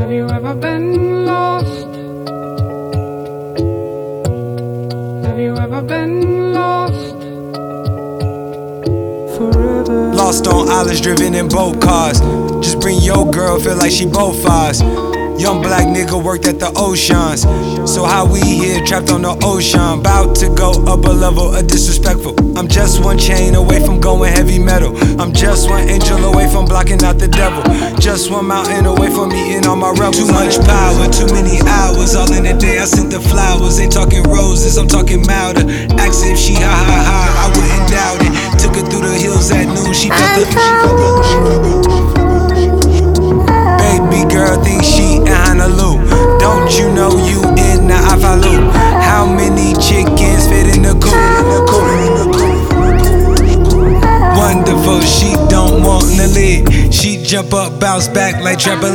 Have you ever been lost? Have you ever been lost? Forever. Lost on islands, driven in boat cars. Just bring your girl, feel like she both ours. Young black nigga worked at the oceans. So how we here, trapped on the ocean, bout to go up a level of disrespectful. I'm just one chain away from going heavy metal. I'm just one angel away from blocking out the devil. Just one mountain away from eating all my rebels. Too much power, too many hours. All in a day I sent the flowers. Ain't talking roses, I'm talking milder. Asked if she ha ha ha, I wouldn't doubt it. Took her through the hills at noon, she felt the baby girl thinks she in Honolulu. Don't you know you in the Afalu? How many chickens fit in the coop? Wonderful, she don't want to live. She jump up, bounce back like trampoline.